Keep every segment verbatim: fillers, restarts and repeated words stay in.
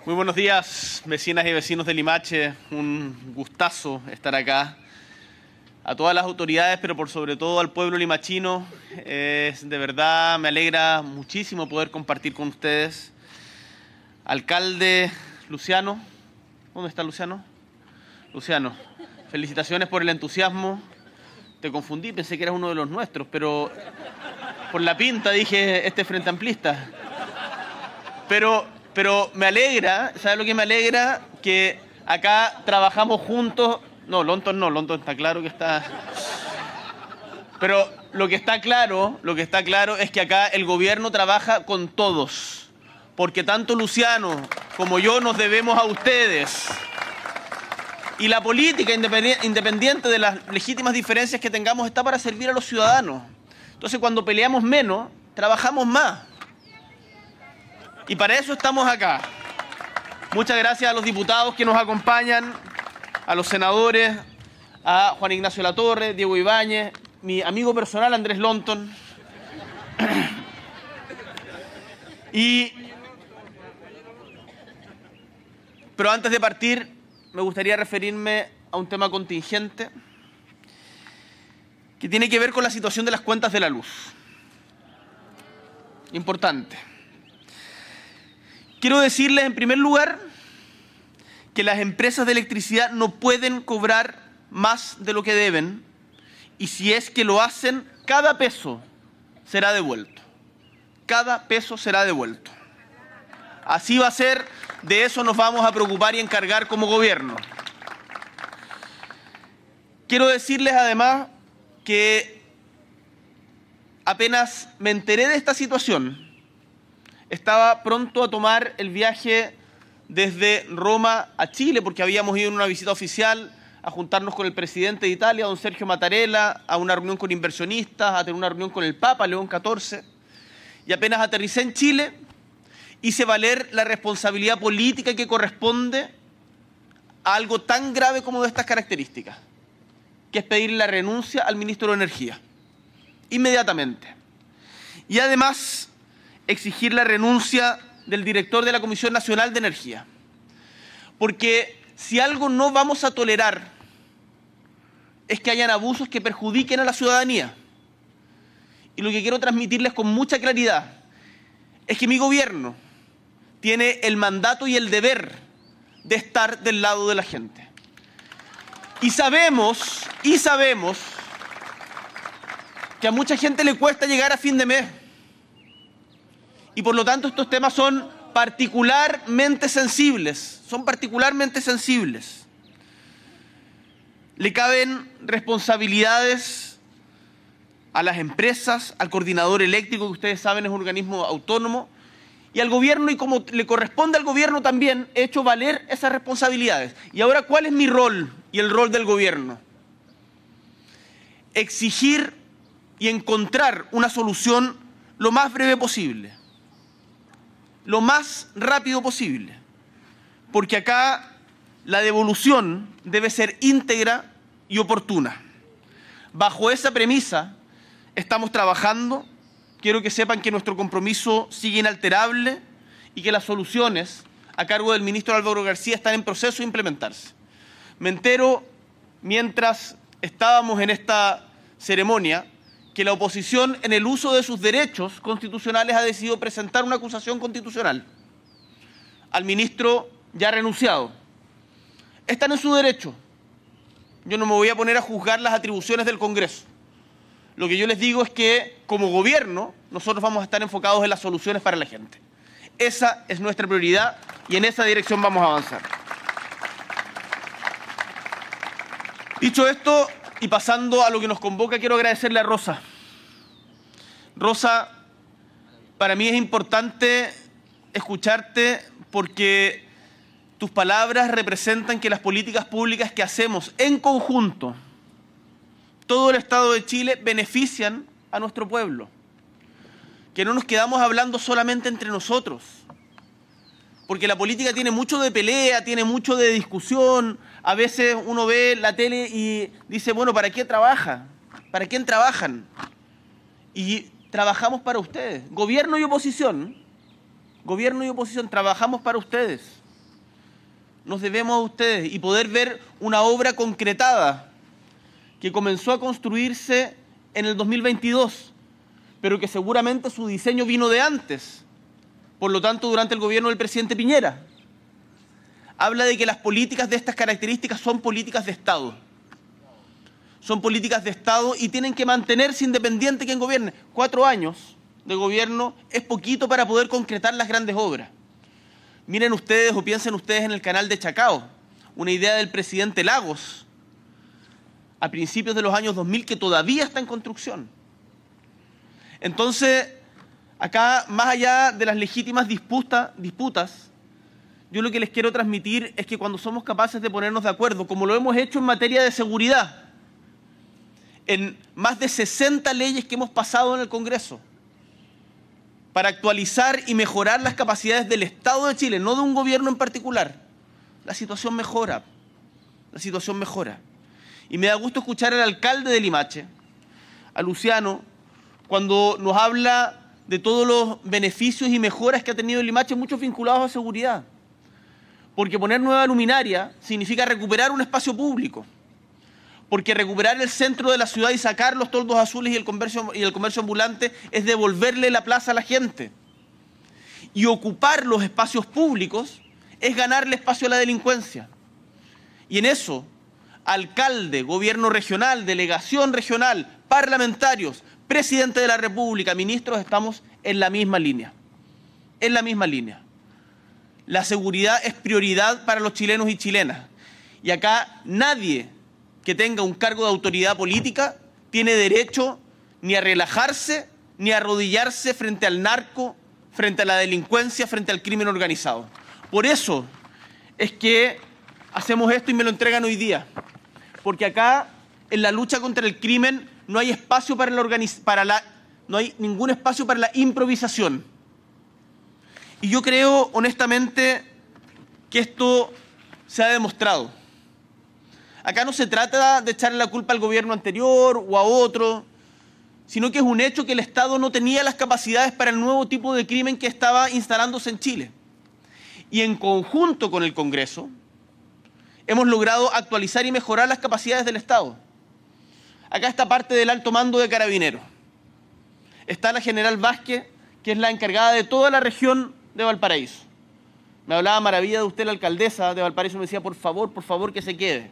Muy buenos días, vecinas y vecinos de Limache. Un gustazo estar acá. A todas las autoridades, pero por sobre todo al pueblo limachino, eh, de verdad me alegra muchísimo poder compartir con ustedes. Alcalde Luciano, ¿dónde está Luciano? Luciano, felicitaciones por el entusiasmo. Te confundí, pensé que eras uno de los nuestros, pero por la pinta dije, este es Frente Amplista. Pero, pero me alegra, ¿sabes lo que me alegra? Que acá trabajamos juntos. No, Lonton no, Lonton está claro que está... Pero lo que está claro, lo que está claro es que acá el gobierno trabaja con todos. Porque tanto Luciano como yo nos debemos a ustedes. Y la política, independiente de las legítimas diferencias que tengamos, está para servir a los ciudadanos. Entonces, cuando peleamos menos, trabajamos más. Y para eso estamos acá. Muchas gracias a los diputados que nos acompañan, a los senadores, a Juan Ignacio Latorre, Diego Ibáñez, mi amigo personal Andrés Lonton. Y, pero antes de partir, me gustaría referirme a un tema contingente que tiene que ver con la situación de las cuentas de la luz. Importante. Quiero decirles, en primer lugar, que las empresas de electricidad no pueden cobrar más de lo que deben, y si es que lo hacen, cada peso será devuelto. Cada peso será devuelto. Así va a ser, de eso nos vamos a preocupar y encargar como gobierno. Quiero decirles además que apenas me enteré de esta situación, estaba pronto a tomar el viaje desde Roma a Chile, porque habíamos ido en una visita oficial a juntarnos con el presidente de Italia, don Sergio Mattarella, a una reunión con inversionistas, a tener una reunión con el Papa, León catorce, y apenas aterricé en Chile, hice valer la responsabilidad política que corresponde a algo tan grave como de estas características, que es pedir la renuncia al ministro de Energía, inmediatamente. Y además, exigir la renuncia del director de la Comisión Nacional de Energía. Porque si algo no vamos a tolerar es que hayan abusos que perjudiquen a la ciudadanía. Y lo que quiero transmitirles con mucha claridad es que mi gobierno tiene el mandato y el deber de estar del lado de la gente. Y sabemos, y sabemos que a mucha gente le cuesta llegar a fin de mes. Y por lo tanto estos temas son particularmente sensibles, son particularmente sensibles. Le caben responsabilidades a las empresas, al coordinador eléctrico, que ustedes saben es un organismo autónomo, y al gobierno, y como le corresponde al gobierno también, he hecho valer esas responsabilidades. Y ahora, ¿cuál es mi rol y el rol del gobierno? Exigir y encontrar una solución lo más breve posible. Lo más rápido posible, porque acá la devolución debe ser íntegra y oportuna. Bajo esa premisa estamos trabajando. Quiero que sepan que nuestro compromiso sigue inalterable y que las soluciones a cargo del ministro Álvaro García están en proceso de implementarse. Me entero, mientras estábamos en esta ceremonia, que la oposición, en el uso de sus derechos constitucionales, ha decidido presentar una acusación constitucional al ministro ya renunciado. Están en su derecho. Yo no me voy a poner a juzgar las atribuciones del Congreso. Lo que yo les digo es que, como gobierno, nosotros vamos a estar enfocados en las soluciones para la gente. Esa es nuestra prioridad y en esa dirección vamos a avanzar. Dicho esto, y pasando a lo que nos convoca, quiero agradecerle a Rosa. Rosa, para mí es importante escucharte porque tus palabras representan que las políticas públicas que hacemos en conjunto, todo el Estado de Chile, benefician a nuestro pueblo. Que no nos quedamos hablando solamente entre nosotros. Porque la política tiene mucho de pelea, tiene mucho de discusión. A veces uno ve la tele y dice, bueno, ¿para qué trabaja? ¿Para quién trabajan? Y trabajamos para ustedes. Gobierno y oposición, gobierno y oposición, trabajamos para ustedes. nos debemos a ustedes y poder ver una obra concretada que comenzó a construirse en el dos mil veintidós, pero que seguramente su diseño vino de antes, por lo tanto durante el gobierno del presidente Piñera. Habla de que las políticas de estas características son políticas de Estado. Son políticas de Estado y tienen que mantenerse independiente quien gobierne. Cuatro años de gobierno es poquito para poder concretar las grandes obras. Miren ustedes o piensen ustedes en el canal de Chacao, una idea del presidente Lagos, a principios de los años dos mil, que todavía está en construcción. Entonces, acá, más allá de las legítimas disputa, disputas, yo lo que les quiero transmitir es que cuando somos capaces de ponernos de acuerdo, como lo hemos hecho en materia de seguridad, en más de sesenta leyes que hemos pasado en el Congreso, para actualizar y mejorar las capacidades del Estado de Chile, no de un gobierno en particular, la situación mejora, la situación mejora. Y me da gusto escuchar al alcalde de Limache, a Luciano, cuando nos habla de todos los beneficios y mejoras que ha tenido Limache, muchos vinculados a seguridad. Porque poner nueva luminaria significa recuperar un espacio público. Porque recuperar el centro de la ciudad y sacar los toldos azules y el comercio, y el comercio ambulante es devolverle la plaza a la gente. Y ocupar los espacios públicos es ganarle espacio a la delincuencia. Y en eso, alcalde, gobierno regional, delegación regional, parlamentarios, presidente de la República, ministros, estamos en la misma línea. En la misma línea. La seguridad es prioridad para los chilenos y chilenas. Y acá nadie que tenga un cargo de autoridad política tiene derecho ni a relajarse ni a arrodillarse frente al narco, frente a la delincuencia, frente al crimen organizado. Por eso es que hacemos esto y me lo entregan hoy día. Porque acá, en la lucha contra el crimen, no hay espacio para la organiz- para la, no hay ningún espacio para la improvisación. Y yo creo, honestamente, que esto se ha demostrado. Acá no se trata de echarle la culpa al gobierno anterior o a otro, sino que es un hecho que el Estado no tenía las capacidades para el nuevo tipo de crimen que estaba instalándose en Chile. Y en conjunto con el Congreso, hemos logrado actualizar y mejorar las capacidades del Estado. Acá está parte del alto mando de Carabineros. Está la general Vázquez, que es la encargada de toda la región de Valparaíso. Me hablaba maravilla de usted, la alcaldesa de Valparaíso, me decía, por favor, por favor, que se quede.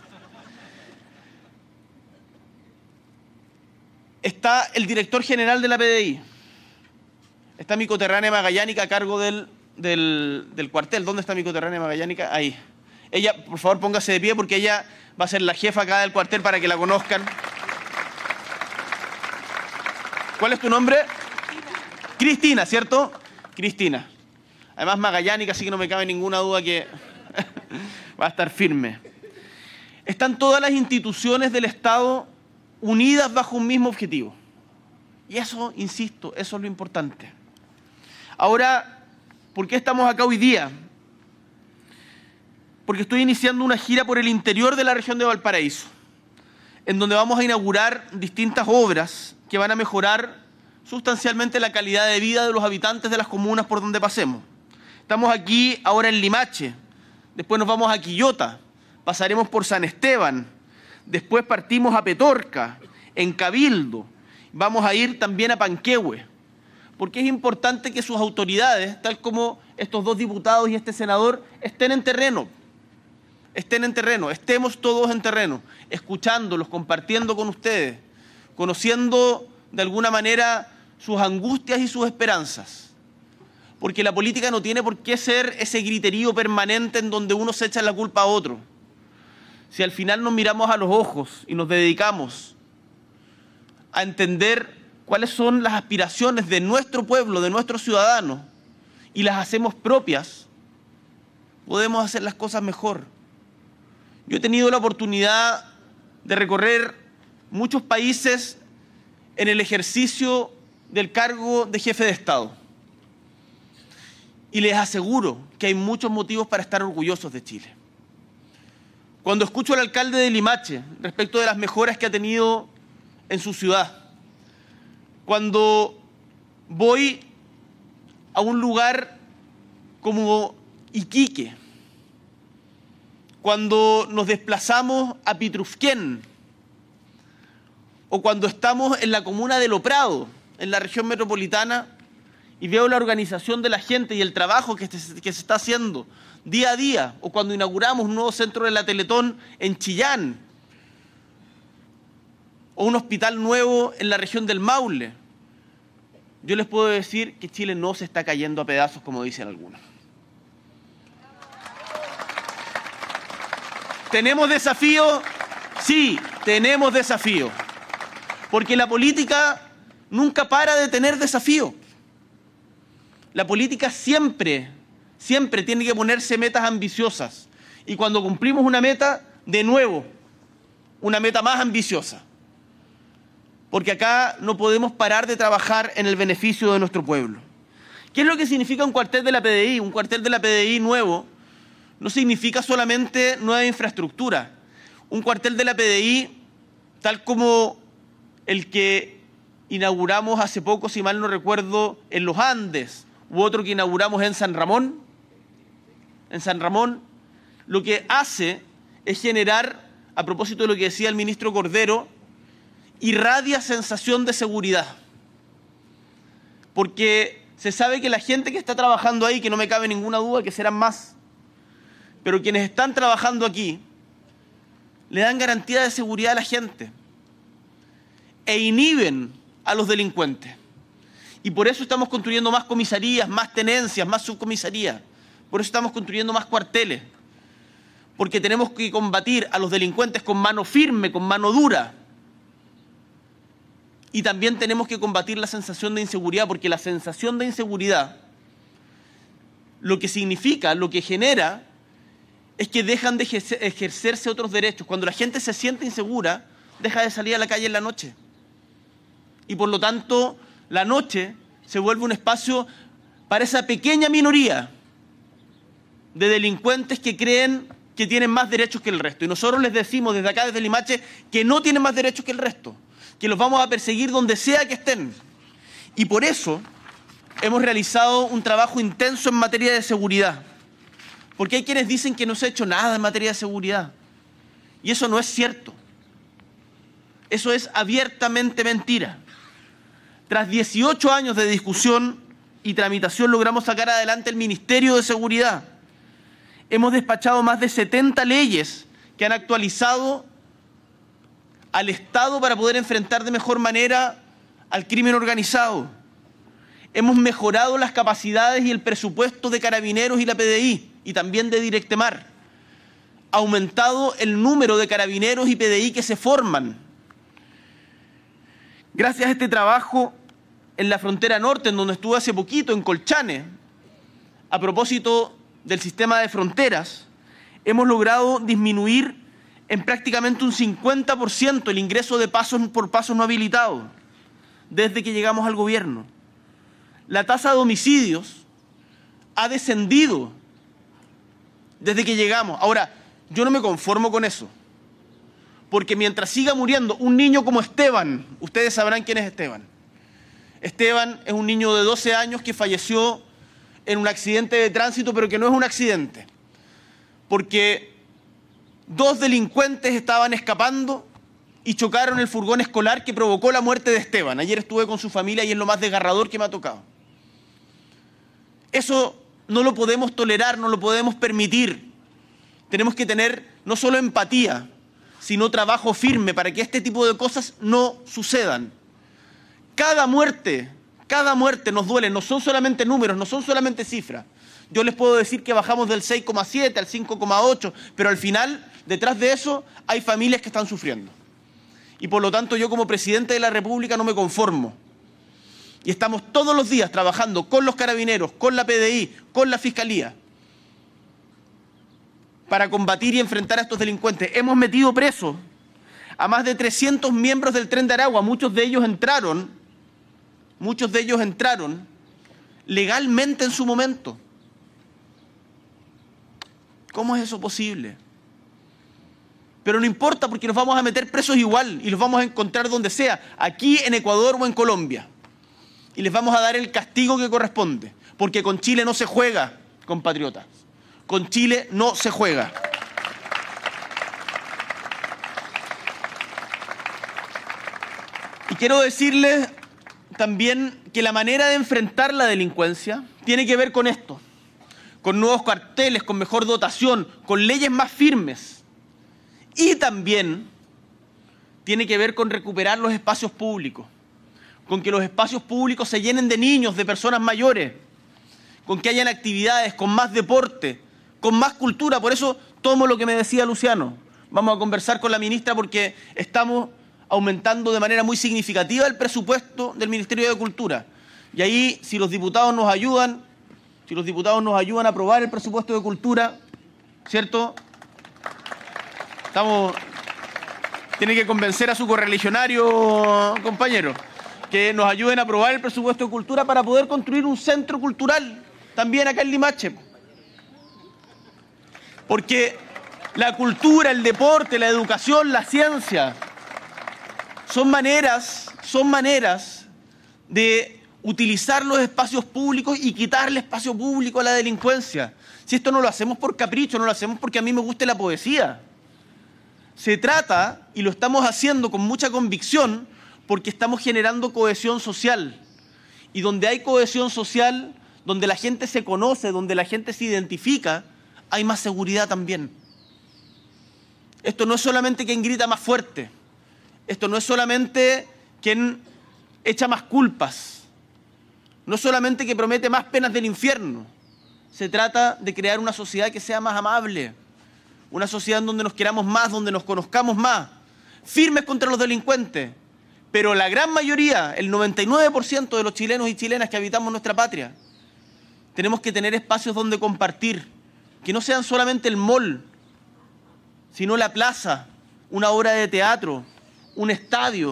Está el director general de la P D I. Está mi coterránea Magallánica a cargo del, del, del cuartel. ¿Dónde está mi coterránea Magallánica? Ahí. Ella, por favor, póngase de pie porque ella va a ser la jefa acá del cuartel para que la conozcan. ¿Cuál es tu nombre? Cristina, Cristina, ¿cierto? Cristina. Además magallánica, así que no me cabe ninguna duda que va a estar firme. Están todas las instituciones del Estado unidas bajo un mismo objetivo. Y eso, insisto, eso es lo importante. Ahora, ¿por qué estamos acá hoy día? Porque estoy iniciando una gira por el interior de la región de Valparaíso, en donde vamos a inaugurar distintas obras que van a mejorar sustancialmente la calidad de vida de los habitantes de las comunas por donde pasemos. Estamos aquí ahora en Limache, después nos vamos a Quillota, pasaremos por San Esteban, después partimos a Petorca, en Cabildo, vamos a ir también a Panquehue, porque es importante que sus autoridades, tal como estos dos diputados y este senador, estén en terreno, estén en terreno, estemos todos en terreno, escuchándolos, compartiendo con ustedes, conociendo de alguna manera sus angustias y sus esperanzas. Porque la política no tiene por qué ser ese griterío permanente en donde uno se echa la culpa a otro. Si al final nos miramos a los ojos y nos dedicamos a entender cuáles son las aspiraciones de nuestro pueblo, de nuestros ciudadanos, y las hacemos propias, podemos hacer las cosas mejor. Yo he tenido la oportunidad de recorrer muchos países en el ejercicio del cargo de jefe de Estado. Y les aseguro que hay muchos motivos para estar orgullosos de Chile. Cuando escucho al alcalde de Limache respecto de las mejoras que ha tenido en su ciudad, cuando voy a un lugar como Iquique, cuando nos desplazamos a Pitrufquén o cuando estamos en la comuna de Loprado, en la región metropolitana, y veo la organización de la gente y el trabajo que se, que se está haciendo día a día, o cuando inauguramos un nuevo centro de la Teletón en Chillán, o un hospital nuevo en la región del Maule, yo les puedo decir que Chile no se está cayendo a pedazos, como dicen algunos. ¿Tenemos desafío? Sí, tenemos desafío. Porque la política nunca para de tener desafío. La política siempre, siempre tiene que ponerse metas ambiciosas. Y cuando cumplimos una meta, de nuevo, una meta más ambiciosa. Porque acá no podemos parar de trabajar en el beneficio de nuestro pueblo. ¿Qué es lo que significa un cuartel de la P D I? Un cuartel de la P D I nuevo no significa solamente nueva infraestructura. Un cuartel de la P D I, tal como el que inauguramos hace poco, si mal no recuerdo, en los Andes, u otro que inauguramos en San Ramón, en San Ramón, lo que hace es generar, a propósito de lo que decía el ministro Cordero, irradia sensación de seguridad. Porque se sabe que la gente que está trabajando ahí, que no me cabe ninguna duda que serán más, pero quienes están trabajando aquí le dan garantía de seguridad a la gente e inhiben a los delincuentes. Y por eso estamos construyendo más comisarías, más tenencias, más subcomisarías. Por eso estamos construyendo más cuarteles. Porque tenemos que combatir a los delincuentes con mano firme, con mano dura. Y también tenemos que combatir la sensación de inseguridad, porque la sensación de inseguridad, lo que significa, lo que genera, es que dejan de ejercerse otros derechos. Cuando la gente se siente insegura, deja de salir a la calle en la noche. Y por lo tanto, la noche se vuelve un espacio para esa pequeña minoría de delincuentes que creen que tienen más derechos que el resto. Y nosotros les decimos desde acá, desde Limache, que no tienen más derechos que el resto, que los vamos a perseguir donde sea que estén. Y por eso hemos realizado un trabajo intenso en materia de seguridad. Porque hay quienes dicen que no se ha hecho nada en materia de seguridad. Y eso no es cierto. Eso es abiertamente mentira. Tras dieciocho años de discusión y tramitación logramos sacar adelante el Ministerio de Seguridad. Hemos despachado más de setenta leyes que han actualizado al Estado para poder enfrentar de mejor manera al crimen organizado. Hemos mejorado las capacidades y el presupuesto de Carabineros y la P D I y también de Directemar. Aumentado el número de carabineros y P D I que se forman. Gracias a este trabajo en la frontera norte, en donde estuve hace poquito, en Colchane, a propósito del sistema de fronteras, hemos logrado disminuir en prácticamente un cincuenta por ciento el ingreso de pasos por pasos no habilitados desde que llegamos al gobierno. La tasa de homicidios ha descendido desde que llegamos. Ahora, yo no me conformo con eso, porque mientras siga muriendo un niño como Esteban, ustedes sabrán quién es Esteban. Esteban es un niño de doce años que falleció en un accidente de tránsito, pero que no es un accidente, porque dos delincuentes estaban escapando y chocaron el furgón escolar que provocó la muerte de Esteban. Ayer estuve con su familia y es lo más desgarrador que me ha tocado. Eso no lo podemos tolerar, no lo podemos permitir. Tenemos que tener no solo empatía, sino trabajo firme para que este tipo de cosas no sucedan. Cada muerte, cada muerte nos duele, no son solamente números, no son solamente cifras. Yo les puedo decir que bajamos del seis coma siete al cinco coma ocho, pero al final, detrás de eso, hay familias que están sufriendo. Y por lo tanto, yo como presidente de la República no me conformo. Y estamos todos los días trabajando con los carabineros, con la P D I, con la Fiscalía, para combatir y enfrentar a estos delincuentes. Hemos metido presos a más de trescientos miembros del Tren de Aragua. Muchos de ellos entraron, muchos de ellos entraron legalmente en su momento. ¿Cómo es eso posible? Pero no importa, porque nos vamos a meter presos igual y los vamos a encontrar donde sea, aquí en Ecuador o en Colombia. Y les vamos a dar el castigo que corresponde, porque con Chile no se juega, compatriotas. Con Chile no se juega. quiero decirles también que la manera de enfrentar la delincuencia tiene que ver con esto, con nuevos carteles, con mejor dotación, con leyes más firmes. Y también tiene que ver con recuperar los espacios públicos, con que los espacios públicos se llenen de niños, de personas mayores, con que hayan actividades, con más deporte, con más cultura. Por eso tomo lo que me decía Luciano. Vamos a conversar con la ministra porque estamos aumentando de manera muy significativa el presupuesto del Ministerio de Cultura. Y ahí, si los diputados nos ayudan, si los diputados nos ayudan a aprobar el presupuesto de Cultura, ¿cierto? Estamos... Tiene que convencer a su correligionario, compañero, que nos ayuden a aprobar el presupuesto de Cultura para poder construir un centro cultural también acá en Limache. Porque la cultura, el deporte, la educación, la ciencia son maneras, son maneras de utilizar los espacios públicos y quitarle espacio público a la delincuencia. Si esto no lo hacemos por capricho, no lo hacemos porque a mí me guste la poesía. Se trata, y lo estamos haciendo con mucha convicción, porque estamos generando cohesión social. Y donde hay cohesión social, donde la gente se conoce, donde la gente se identifica, hay más seguridad también. Esto no es solamente quien grita más fuerte. Esto no es solamente quien echa más culpas. No es solamente que promete más penas del infierno. Se trata de crear una sociedad que sea más amable. Una sociedad en donde nos queramos más, donde nos conozcamos más. Firmes contra los delincuentes. Pero la gran mayoría, el noventa y nueve por ciento de los chilenos y chilenas que habitamos nuestra patria, tenemos que tener espacios donde compartir, que no sean solamente el mall, sino la plaza, una obra de teatro, un estadio.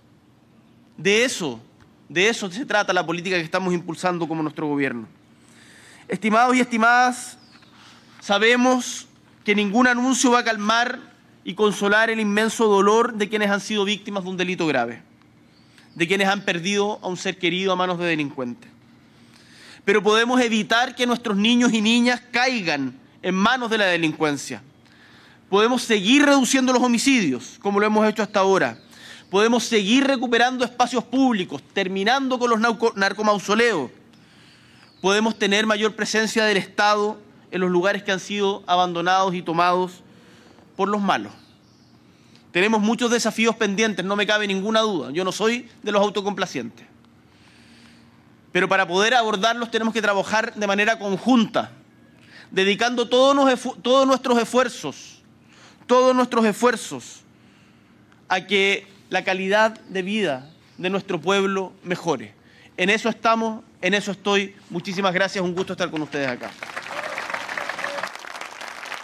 De eso, de eso se trata la política que estamos impulsando como nuestro gobierno. Estimados y estimadas, sabemos que ningún anuncio va a calmar y consolar el inmenso dolor de quienes han sido víctimas de un delito grave, de quienes han perdido a un ser querido a manos de delincuentes. Pero podemos evitar que nuestros niños y niñas caigan en manos de la delincuencia. Podemos seguir reduciendo los homicidios, como lo hemos hecho hasta ahora. Podemos seguir recuperando espacios públicos, terminando con los narcomausoleos. Podemos tener mayor presencia del Estado en los lugares que han sido abandonados y tomados por los malos. Tenemos muchos desafíos pendientes, no me cabe ninguna duda. Yo no soy de los autocomplacientes. Pero para poder abordarlos tenemos que trabajar de manera conjunta, dedicando todos, todos nuestros esfuerzos, todos nuestros esfuerzos a que la calidad de vida de nuestro pueblo mejore. En eso estamos, en eso estoy. Muchísimas gracias, un gusto estar con ustedes acá.